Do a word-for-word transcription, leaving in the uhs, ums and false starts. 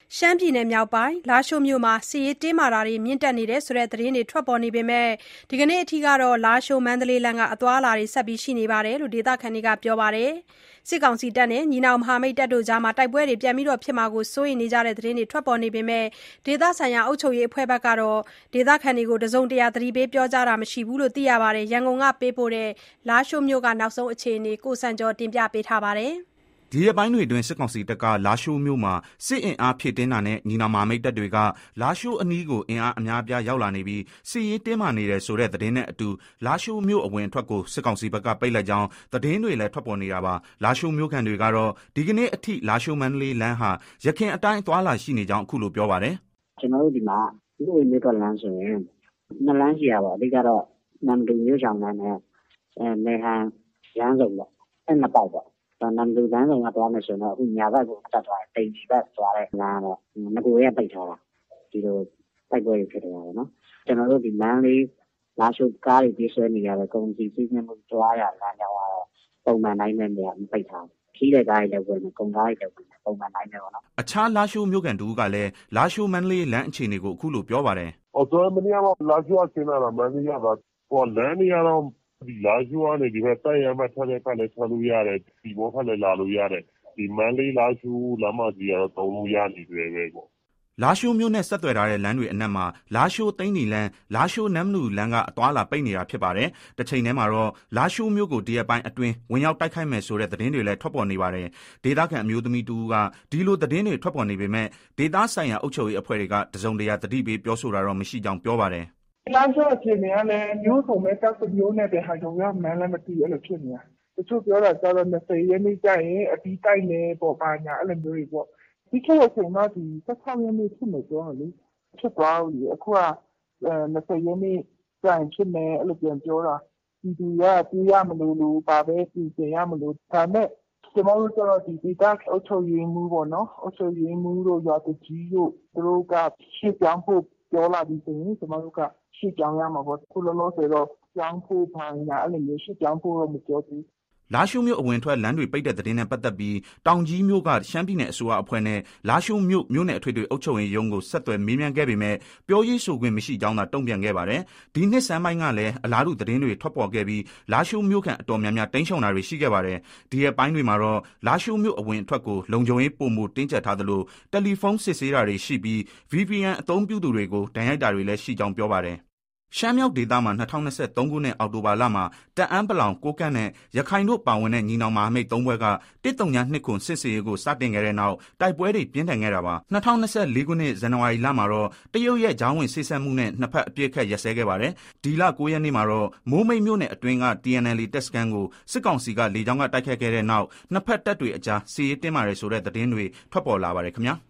ရှမ်းပြည်နယ်မြောက်ပိုင်းလားရှိုးမြို့မှာစစ်ရေးတင်းမာတာတွေမြင့်တက်နေတယ်ဆိုတဲ့သတင်းတွေထွက်ပေါ်နေပေမဲ့ဒီကနေ့အထိကတော့လားရှိုးမန္တလေးလမ်းကအသွားအလာတွေဆက်ပြီးရှိနေတယ်လို့ဒေသခံတွေကပြောပါတယ်။စစ်ကောင်စီတပ်နဲ့ညီနောင်မဟာမိတ်တပ်တို့ကြားတိုက်ပွဲတွေပြန်ပြီးဖြစ်မှာကိုစိုးရိမ်နေကြတဲ့သတင်းတွေထွက်ပေါ်နေပေမဲ့ဒေသဆိုင်ရာအုပ်ချုပ်ရေးအဖွဲ့ဘက်ကတော့ဒေသခံတွေကိုတစုံတရာသတိပေးပြောကြားတာမရှိဘူးလို့သိရပါတယ်။ရန်ကုန်ကပေးပို့တဲ့လားရှိုးမြို့ကနောက်ဆုံးအခြေအနေကိုစံကျော်တင်ပြပေးထားပါတယ်။ဒီရက်ပိုင်းတွေအတွင်းစစ်ကောင်စီတပ်ကလားရှိုးမြို့မှာစစ်အင်အားဖြည့်တင်းတာနဲ့ညီနောင်မဟာမိတ်တပ်တွေကလားရှိုးအနီးကိုအင်အားအများအပြားရောက်လာနေပြီးစစ်ရေးတင်းမာနေတယ်ဆိုတဲ့သတင်းနဲ့အတူလားရှိုးမြို့အဝင်အထွက်ကိုစစ်ကောင်စီဘက်ကပိတ်လိုက်ကြောင်းသတင်းတွေလည်းထွက်ပေါ်နေတာပါလားရှိုးမြို့ခံတွေကတော့ဒီကနေ့အထိလားရှိုးမန္တလေးလမ်းဟာရခင်အတိုင်းသွားလာရှိနေကြောင်းအခုလိုပြောပါတယ်ကျွန်တော်တို့ဒီမှာမြို့ဝင်မြို့လမ်းဆိုရင်နှစ်လမ်းရှိရပါအဓိကတော့နမ်ဒူမြို့ဆောင်လမ်းနဲ့အဲနေဟန်ရန်စုံပေါ့အဲနှစ်ပေါက်ပေါ့နမ်ဒူလမ်းဆောင်ကသွားမယ်ဆိုတော့အခုညာဘက်ကိုတက်သွားတယ်တိမ်ကြီးဘက်သွားတဲ့လမ်းတော့ငကိုရဲပိတ်ထားတာဒီလိုတိုက်ပွဲတွေဖြစ်နေတာပေါ့နော်ကျွန်တော်တို့ဒီလမ်းလေးလာရှိုးကားတွေပြေးဆွဲနေရတဲ့ကုန်စည်စီးဆင်းမှုတွားရလမ်းကြောင်းကတော့ပုံမှန်တိုင်းနဲ့နေရာမပိတ်ထားဘူးခီးတဲ့ကားတွေလည်းဝင်ကုန်ကားတွေလည်းဝင်ပုံမှန်တိုင်းနဲ့ပေါ့နော်အခြားလားရှိုးမြို့ကန်တူကလည်းလားရှိုးမန္တလေးလမ်းအခြေအနေကိုအခုလိုပြောပါတယ်အော်ဆိုမနေ့ကလားရှိုးကဆင်းလာတာမန္တလေးကပါဟိုလမ်းနေရာတော့ဒီလားရှိုးကနေဒီဘက်တိုက်ရမှထွက်တဲ့ဖက်လည်းထွက်လို့ရတယ်ဒီဘောဖက်လည်းလာလို့ရတယ်ဒီမန္တလေးလားရှိုးလမ်းမကြီးကတော့တုံးလို့ရနေတယ်ပဲပေါ့လားရှိုးမြို့နဲ့ဆက်သွယ်ထားတဲ့လမ်းတွေအနက်မှာလားရှိုးသိန်းနီလန်းလားရှိုးနမ်နူလမ်းကအသွားလာပိတ်နေတာဖြစ်ပါတယ်။တစ်ချိန်တည်းမှာတော့လားရှိုးမြို့ကိုဒီရက်ပိုင်းအတွင်းဝင်ရောက်တိုက်ခိုက်မယ်ဆိုတဲ့သတင်းတွေလည်းထွက်ပေါ်နေပါတယ်။ဒေသခံအမျိုးသမီးတူကဒီလိုသတင်းတွေထွက်ပေါ်နေပေမဲ့ဒေသဆိုင်ရာအုပ်ချုပ်ရေးအဖွဲ့တွေကတစုံတရာသတိပေးပြောဆိုတာတော့မရှိကြောင်းပြောပါတယ်။လားရှိုးအခြေအနေကလည်းမျိုးစုံပဲတောက်မျိုးနဲ့တဲ့ဟာကြောင့်ရမှန်းလည်းမသိအဲ့လိုဖြစ်နေတာ။တချို့ပြောတာကျတော့နှစ်၀ရက်နေ့ကျရင်အပြီးတိုက်နေပေါ့ပါညာအဲ့လိုမျိုးတွေပေါ့ဒီခေတ်အချိန်တော့ဒီဆက်ဆောင်ရနေဖြစ်နေတော့လေဖြစ်သွားပြီအခုကအဲနှစ်၀ရက်နေ့ကျရင်ဖြစ်နေအဲ့လိုပြန်ပြောတာဒီသူကပြရမလို့လို့ပါပဲပြင်ရမလို့ဒါနဲ့ကျွန်တော်တို့တော့ဒီဒေတာအုပ်ချုပ်ရေးမှုပေါ့နော်အုပ်ချုပ်ရေးမှုတို့ရွာတကြီးတို့သူတို့ကရှေ့ပြောင်းဖို့ပြောလာပြီးဆိုရင်ကျွန်တော်တို့ကရှေ့ပြောင်းရမှာပေါ့ခုလုံးလုံးဆိုတော့ပြောင်းဖို့ပါညာအဲ့လိုမျိုးရှေ့ပြောင်းဖို့တော့မပြောဘူးလားရှိုးမြို့အဝင်ထွက်လမ်းတွေပိတ်တဲ့သတင်းနဲ့ပတ်သက်ပြီးတောင်ကြီးမြို့ကရှမ်းပြည်နယ်အစိုးရအဖွဲ့နဲ့လားရှိုးမြို့မြို့နယ်အထွေထွေအုပ်ချုပ်ရေးရုံးကိုဆက်သွယ်မေးမြန်းခဲ့ပေမဲ့ပြောရေးဆိုခွင့်မရှိကြောင်းသာတုံ့ပြန်ခဲ့ပါတယ်။ဒီနှစ်ဆန်းပိုင်းကလည်းအလားတူသတင်းတွေထွက်ပေါ်ခဲ့ပြီးလားရှိုးမြို့ခံအတော်များများတိမ်းရှောင်တာတွေရှိခဲ့ပါတယ်။ဒီရက်ပိုင်းတွေမှာတော့လားရှိုးမြို့အဝင်အထွက်ကိုလုံခြုံရေးပုံမူတင်းကျပ်ထားသလိုတယ်လီဖုန်းစစ်ဆေးတာတွေရှိပြီး ဗီပီအန် အသုံးပြုသူတွေကိုဒဏ်ရိုက်တာတွေလည်းရှိကြောင်းပြောပါတယ်။ရှမ်းမြောက်ဒေသမှာ၂၀၂၃ခုနှစ်အောက်တိုဘာလမှာတအန်းပလောင်ကိုကန့်နဲ့ရခိုင်တို့ပါဝင်တဲ့ညီနောင်မဟာမိတ်သုံးဘွဲကတစ်တုံညာနှစ်ခွန်စစ်စေးကိုစတင်ခဲ့တဲ့နောက်တိုက်ပွဲတွေပြင်းထန်ခဲ့တာပါ၂၀၂၄ခုနှစ်ဇန်နဝါရီလမှာတော့တရုတ်ရဲ့ဂျောင်းဝင်ဆိတ်ဆက်မှုနဲ့နှစ်ဖက်အပြစ်ခတ်ရက်စဲခဲ့ပါတယ်ဒီလ၉ရက်နေ့မှာတော့မိုးမိတ်မြို့နယ်အတွင်းက တီအန်အယ်လ်အေ တပ်စခန်းကိုစစ်ကောင်စီကလေကြောင်းကတိုက်ခတ်ခဲ့တဲ့နောက်နှစ်ဖက်တပ်တွေအကြားစစ်ရေးတင်းမာတယ်ဆိုတဲ့သတင်းတွေထွက်ပေါ်လာပါတယ်ခင်ဗျာ